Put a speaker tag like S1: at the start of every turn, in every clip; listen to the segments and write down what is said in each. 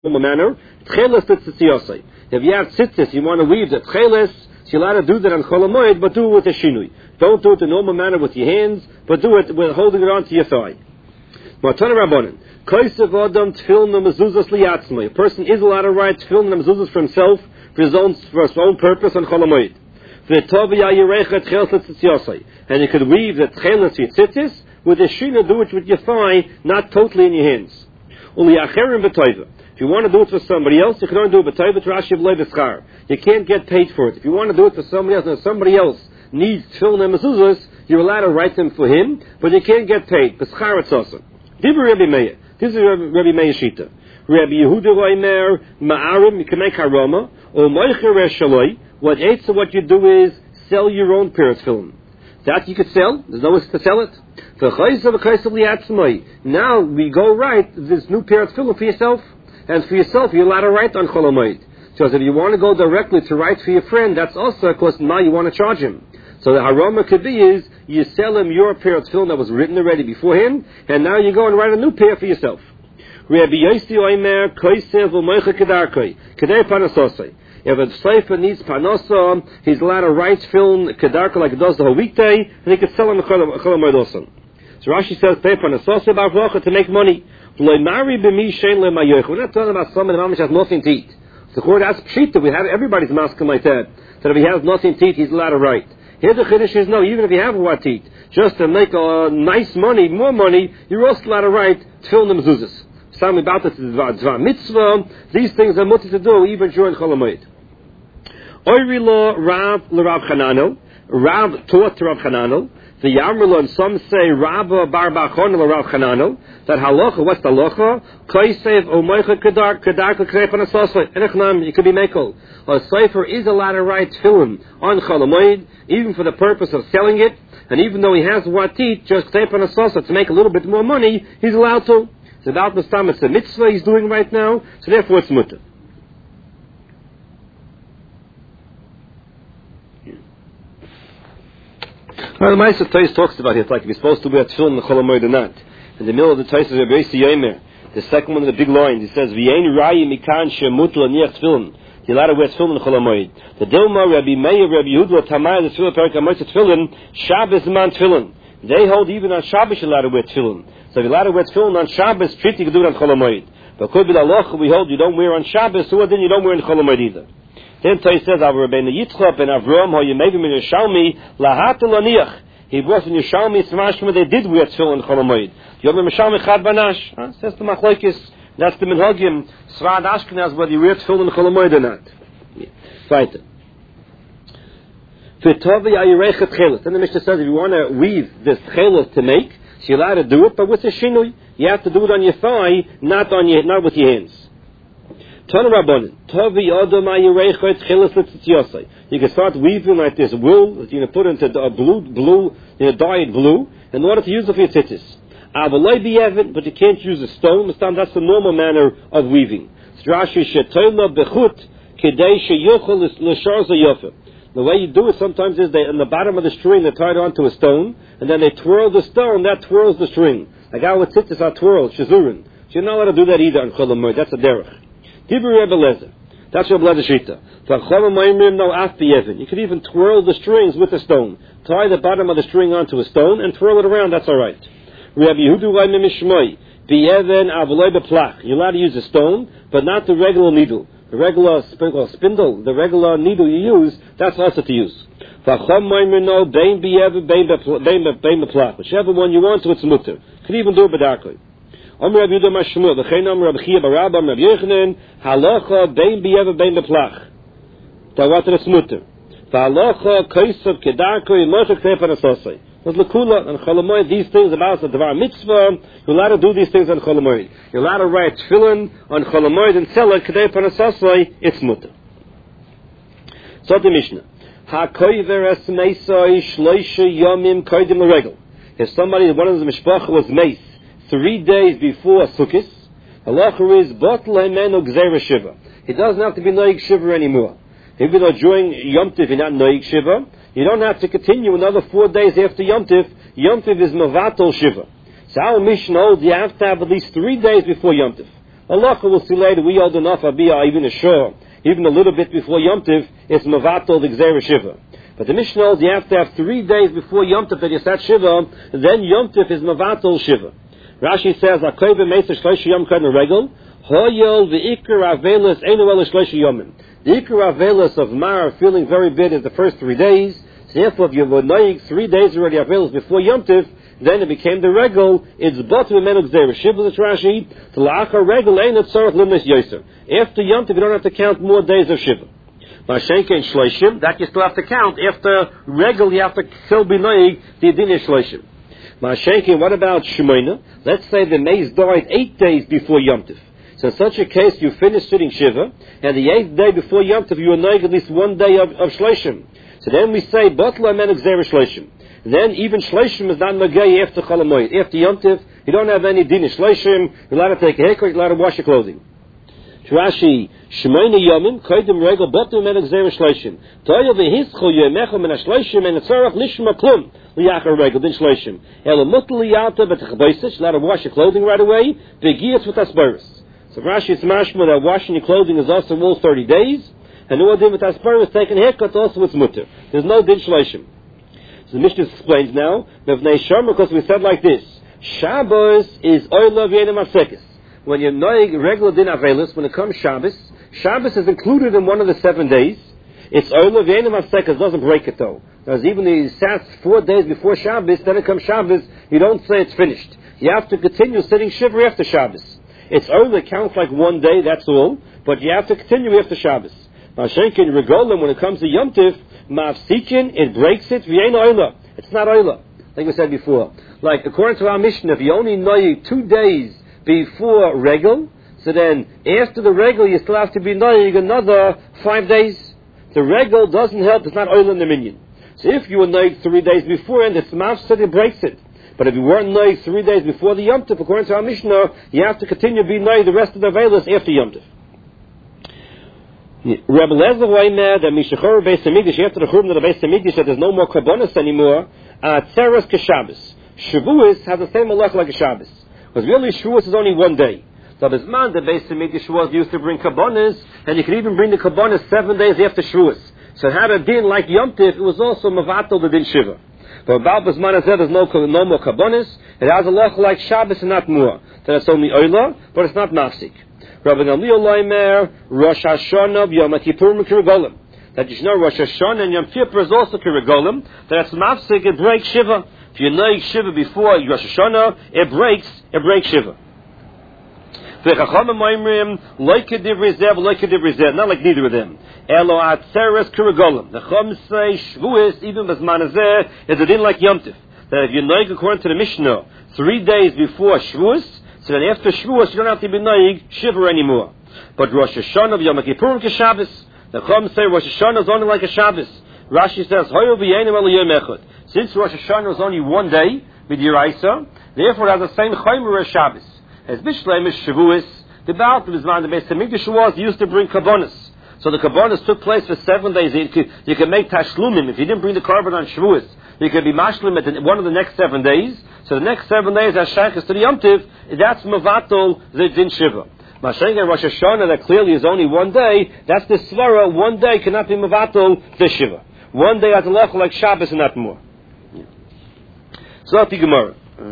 S1: normal manner. Tchelis tzitziyosei. If you have tzitzis, you want to weave the tchelis, so you're allowed to do that on Chol Hamoed, but do it with a shinui. Don't do it the normal manner with your hands, but do it with holding it onto your thigh. Matana Rabbanan. Kaisav Adam tefillin mezuzas liyatzmai. A person is allowed to write tefillin mezuzas for himself, for his own purpose on Chol Hamoed. And you could weave the tchelis tzitzis with a shina, do it with your thigh, not totally in your hands. If you want to do it for somebody else, you can only do it b'toiva. You can't get paid for it. If you want to do it for somebody else, and somebody else needs tefillin and mezuzas, you're allowed to write them for him, but you can't get paid. B'schar etzosem. Rabbi Meir. This is Rabbi Meir Shita. Rabbi Yehuda Reimer Ma'arim, you can make harama, or moicher reshaloi. What you do is sell your own pair of tefillin. That you could sell. There's no way to sell it. Now we go write this new pair of tefillin for yourself. And for yourself, you're allowed to write on Chol Hamoed. So if you want to go directly to write for your friend, that's also because now you want to charge him. So the harama could be is, you sell him your pair of tefillin that was written already beforehand, and now you go and write a new pair for yourself. Rabbi Yossi Oimer, Koisev U'Moicha Kedarkoi, Kedei Panasosei. If a Sefer needs Panasa, he's allowed to write film Kedarka like it does the whole weekday, and he can sell him the Chol Hamoed also. So Rashi says, Kedei Panasosei Ba'avrocha, to make money. We're not talking about someone who has nothing to eat. The court asks Pshita, we have everybody's masking like that. That if he has nothing to eat, he's allowed to write. Here the Chiddush is no, even if you have what to eat, just to make nice money, more money, you're also allowed to write tefillin and mezuzas. Something about this is Dvar Mitzvah. These things are mutter to do even during Chol Hamoed. Oiri lo Rav l'Rav Chanano. Rav taught to Rav Chanano. The Yamrula, and some say Rabba Bar Bachon l'Rav Chanano. That halacha, what's the halacha? Koisev U'Moicha Kedarka Kedei Panasosei. Enechnam, it could be mekel. A sefer is allowed to write tefillin on Chol Hamoed, even for the purpose of selling it, and even though he has what to eat, just Kedei Panasosei to make a little bit more money, he's allowed to. It's about the time it's a mitzvah he's doing right now, so therefore it's mutter. Well, the Ma'aser Tais talks about it, like if you're supposed to wear tefillin in the Chol Hamoed or not. In the middle of the Tais is Rabbi Yossi Yomer. The second one of the big lines, he says, V'yein rayi mikan shemutel aniach tefillin. You're allowed to wear tefillin in the Chol Hamoed. The Dilma, Rabbi Meir, Rabbi Yehuda, Tamai, the tefillin, Perik HaMotzei tefillin, Shabbos man tefillin. They hold even on Shabbos you're allowed to wear tefillin. So if you're allowed to wear tefillin on Shabbos, treat you can do it on Chol Hamoed. But could be the halacha we hold you don't wear on Shabbos, so then you don't wear in Chol Hamoed either. Then Tais says, Av Rabbeinu Yitzchak and Avram, ho yemegim in Yerushalmi, lahat l'aniach. He brought in Yerushalmi, Smashma, they did wear tefillin in Chol Hamoed. Yom Yerushalmi Chad Banash. Says the Machlokes, that's the Minhagim, Sfard Ashkenaz, whether you wear tefillin in Chol Hamoed or not. Weiter. Then the Mishnah says, if you want to weave this tchelis to make, so you're allowed to do it, but with a shinui. You have to do it on your thigh, not with your hands. You can start weaving like this wool that you're going to put into blue, dyed blue, in order to use it for your tzitzis. But you can't use a stone. That's the normal manner of weaving. The way you do it sometimes is in the bottom of the string they tie it onto a stone, and then they twirl the stone, that twirls the string. Like our tzitzis are twirled, shazurin. So you're not allowed to do that either on Chol Hamoed. That's a derech. Dibur Rebbe Lezer. That's Rebbe Lezer Shita. You can even twirl the strings with a stone. Tie the bottom of the string onto a stone and twirl it around, that's alright. Rabbi Yehuda Reimer Mishmoi. You're allowed to use a stone, but not the regular needle. The regular spindle, the regular needle you use, that's also to use. Whichever one you want to, it's mutter. Could even do it b'darkoi. Rabbi Yehuda Mashmur, v'chein Rabbi Chia Barabba, Rabbi Yochanan, halacha bein b'yever bein b'plach. That it's mutter. V'halacha koisav kedarkoi mochak Kedei Panasosei. There's lakula and Chol Hamoed. These things about the Dvar Mitzvah. You're allowed to do these things on Chol Hamoed. You're allowed to write tefillin on Chol Hamoed and sell it Kedei Panasosei. It's mutter. So the Mishnah. HaKoiver es meisoi shloisha yomim koidim l'regel. If somebody, one of the mishpacha was mace 3 days before Sukkot, halacha is botl hemenu gzeira shiva. He doesn't have to be noig shiva anymore. Even though during Yom Tiv you're not noig shiva, you don't have to continue another 4 days after Yom Tiv. Yom Tiv is mevatel shiva. So our Mishnah holds you have to have at least 3 days before Yom Tiv. Allah will see later, we hold enough Abiyah, even a shore, even a little bit before Yom Tiv, it's Mavatal the Gzeira Shiva. But the Mishnah holds you have to have 3 days before Yom Tiv that you start Shiva, then Yom Tiv is Mavatal Shiva. Rashi says, Akoive Meisa Shlosh Yom Kadna Regel, Hoyol V'ikar Avelis Einu El Shlosh Yomim. The Ikar Avelis of Mar feeling very bad is the first 3 days. So therefore, if you were noig 3 days already Avelis before Yom Tiv, then it became the regel. It's bot v'menu gzeira. Shiva the Rashi. To la'achar regel ain't it tzarech limnes yoser. After Yom Tov, you don't have to count more days of Shiva. Ma'ashenke and shloishim, that you still have to count. After regel, you have to still be noig the adin shloishim. Ma'ashenke, what about Shemoina? Let's say the maze died 8 days before Yom Tov. So in such a case, you finish sitting Shiva, and the 8th day before Yom Tov, you are noig at least 1 day of shloishim. So then we say bot v'menu gzeira shloishim. Then even shloishim is not nagay after Chol Hamoed. After Yom Tov, you don't have any din shloishim. You're allowed to take a haircut. You're allowed to wash your clothing. Rashi, Shemoini Yomim Kodim Regel Botu Menach Zera Shloishim. Toyo veHischu Yomecha Min HaShloishim and Tzorach Lishma Klum Liyachar Regel Din Shloishim. Ela Mutal Liyata BeTechboisich. Allowed to wash your clothing right away. Begiyas with Asperis. So Rashi is mashma that washing your clothing is also all 30 days. And no din with Asperis taking a haircut also with mutter. There's no din Shloishim. So the Mishnah explains now, because we said like this, Shabbos is Oila V'Yenim Asekis. When you're noig regular din Avelis, when it comes Shabbos, Shabbos is included in one of the 7 days. It's Oila V'Yenim Asekis, doesn't break it though. Because even if you sat 4 days before Shabbos, then it comes Shabbos, you don't say it's finished. You have to continue sitting Shiva after Shabbos. It's Oila counts like 1 day, that's all, but you have to continue after Shabbos. Now Shenkin Regolim, when it comes to Yom Tiv, Mafsikin, it breaks it, v'yein oila. It's not oila, like we said before. Like, according to our Mishnah, if you only noig 2 days before regel, so then after the regel you still have to be noig another 5 days. The regel doesn't help, it's not oila in the minyan. So if you were noig 3 days before and it's mafsid, it breaks it. But if you weren't noig 3 days before the Yom Tov, according to our Mishnah, you have to continue being noig the rest of the Avelis after Yom Tov. Rabbi Lezer Weimer that Mishachor Beis Hamikdash after the Churban of the Beis Hamikdash that there's no more Karbonos anymore. Tzeres Keshabbos. Shavuos has the same halach like a Shabbos, because really Shavuos is only 1 day. So this man the Beis Hamikdash was used to bring Karbonos, and you could even bring the Karbonos 7 days after Shavuos. So it had a din like Yom Tiv. It was also Mavatal the din Shiva. But about this man said there's no more Karbonos. It has a halach like Shabbos and not more. Then it's only Oila, but it's not Mafsik. Rabbi Gamliel Leimer, Rosh Hashanah, Yom Kippurim, Kirigolim. That you know Rosh Hashanah and Yom Kippur is also Kirigolim. That's mafsik, it breaks Shiva. If you know Shiva before Rosh Hashanah, it breaks Shiva. Not like neither of them. Elo Atzeres Kirigolim. The Chum say Shavuos, even Basmanazeh, is a din like Yom Tiv. That if you know according to the Mishnah, 3 days before Shavuos, so then after Shavuos, you don't have to be noig Shiva anymore. But Rosh Hashanah, Yom Kippurim, Keshabbos. The Chum say Rosh Hashanah is only like a Shabbos. Rashi says, Hoyo v'yenim el yom echad. Since Rosh Hashanah is only 1 day, with Yiraisa, therefore it has the same Chaymer as Shabbos. As Bishleim is Shavuos, the Baal of Zman, the Beis Hamikdash was used to bring Karbonos. So the Karbonos took place for 7 days. You could make Tashlumim. If you didn't bring the Karban on Shavuos, you could be Mashlim at one of the next 7 days. So the next 7 days as Shaykhs to the Yom Tiv, that's Mavatal the Din Shiva. Mashenga Rosh Hashanah, that clearly is only 1 day, that's the Svara, 1 day cannot be Mavatal the Shiva. 1 day has a lach like Shabbos and not more. So that's the Gemara.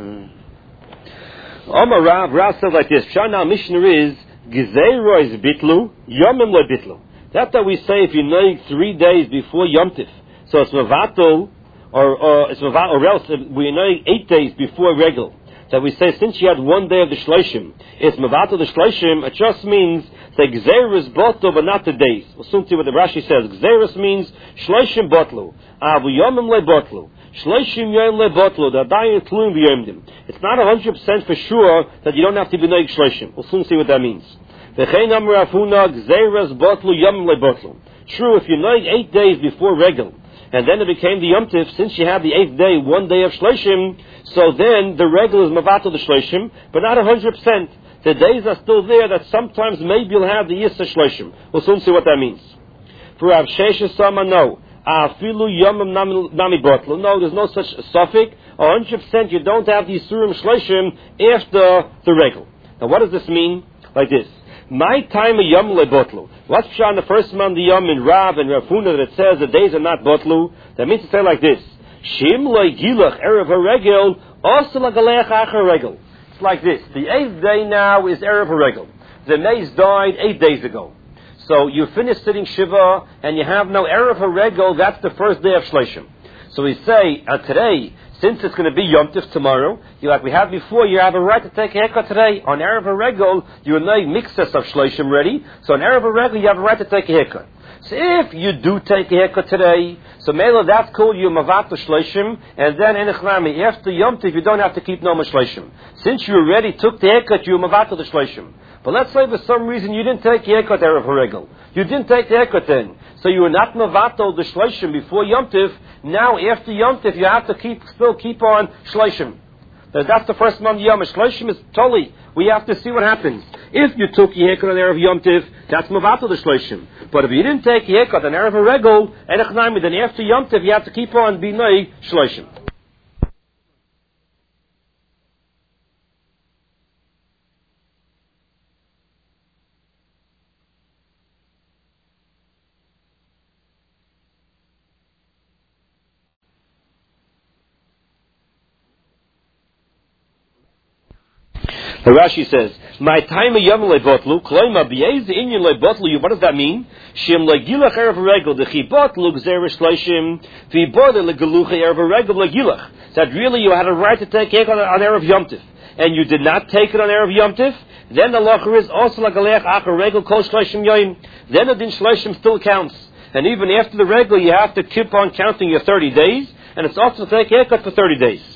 S1: Omar Rav says like this, Shana Mishnah is, Gezeiro is bitlu, Yomim lo bitlu. That's that we say if you know 3 days before Yom Tiv, so it's Mavatal, or else we know 8 days before Regel. So we say since you had 1 day of the Shloshim, it's Mavatal the Shloshim, it just means that Gzeirus botlu, but not the days. We'll soon see what the Rashi says. Gzeirus means Shloshim botlu, Avu Yomim le botlu, Shloshim Yom le botlu, the Adayin Tlum v'Yomdim. It's not 100% for sure that you don't have to be noig Shloshim. We'll soon see what that means. V'chein Amar Afuna Gzeirus botlu Yomim le botlu. True, if you noig 8 days before Regel, and then it became the Yom Tiv, since you have the 8th day, 1 day of Shloshim, so then the Regel is Mavatal the Shloshim, but not 100%. The days are still there that sometimes maybe you'll have the Yissa Shloshim. We'll soon see what that means. For Rav Sheshes Sama, no. Afilu Yomim Nami Botlu. No, there's no such suffix. 100% you don't have the Yisurim Shloshim after the Regel. Now what does this mean? like this. My time of Yom lebotlu. What's on the first month of Yom in Rav and Rav Huna that it says the days are not botlu? That means to say like this. Shim loy gilach erev haregel also lagaleach achar regel. It's like this. The 8th day now is erev haregel. The mace died 8 days ago. So you finish sitting Shiva and you have no erev haregel. That's the first day of Shleishim. So we say today, since it's going to be Yom Tif tomorrow, like we had before, you have a right to take a haircut today. On Erev HaRegel, you know mixes of Shleishim ready. So on Erev HaRegel, you have a right to take a haircut. So if you do take a haircut today, so Mela, that's called you Mavat Shleishim, and then Enechlami, after Yom Tif, you don't have to keep no Shleishim. Since you already took the haircut, you Mavat the Shleishim. But let's say for some reason you didn't take the haircut Erev HaRegel. You didn't take the haircut then. So you were not Mavato the Shleishim before Yom Tif. Now after Yom Tif you have to still keep on Shleishim. That's the first month of Yom. Shleishim is totally. We have to see what happens. If you took your haircut on Erev Yom Tif, that's Mavato the Shleishim. But if you didn't take your haircut on Erev HaRegel, then after Yom Tif you have to keep on Binay Shleishim. Rashi says, "My time of Yom lebotlu, kloima b'yez inyan lebotlu." What does that mean? Shem legilach erev regel dechibotlu gzeres shleishim v'ibode legelucha erev regel legilach. That really you had a right to take it on erev Yom Tif, and you did not take it on erev Yom Tif. Then the lacher is also legalech achar regel kol shleishim yoyim. Then the din shleishim still counts, and even after the regel, you have to keep on counting your 30 days, and it's also to take haircut for 30 days.